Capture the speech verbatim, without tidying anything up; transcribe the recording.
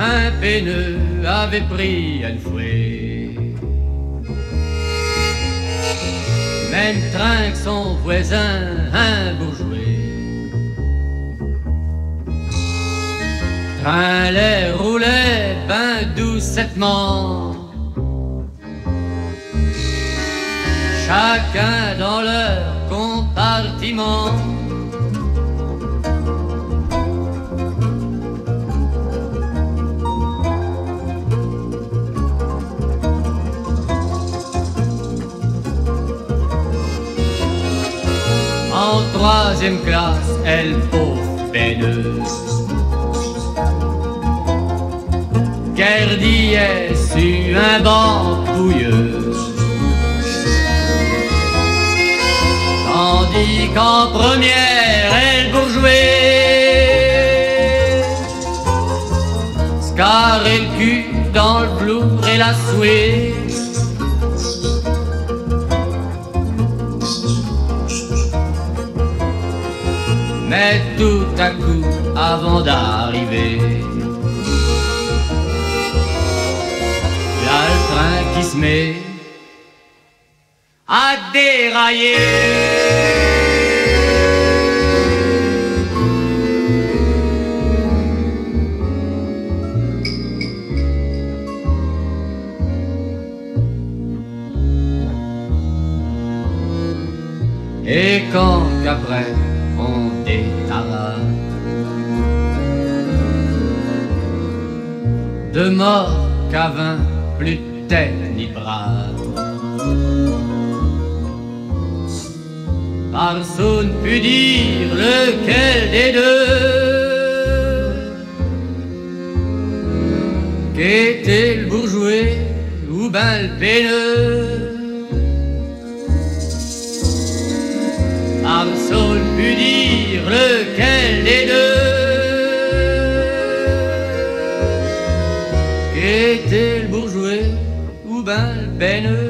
un peineux avait pris un fouet. Même train que son voisin, un bourgeois. Train les roulait ben doucettement, chacun dans leur compartiment. En troisième classe, elle pauvre peineuse, qu'herdiait sur un banc bouilleuse. Tandis qu'en première, elle bourgeoait, scarrait le cul dans le velours et la souée. Mais tout à coup, avant d'arriver, là le train qui se met à dérailler. Et quand qu'après on détara de mort qu'à vingt, plus de tête ni de bras, personne ne put dire lequel des deux qu'était le bourgeois ou ben le peineux. Personne ne put dire lequel des deux qu'était le bourgeois ou ben le peineux.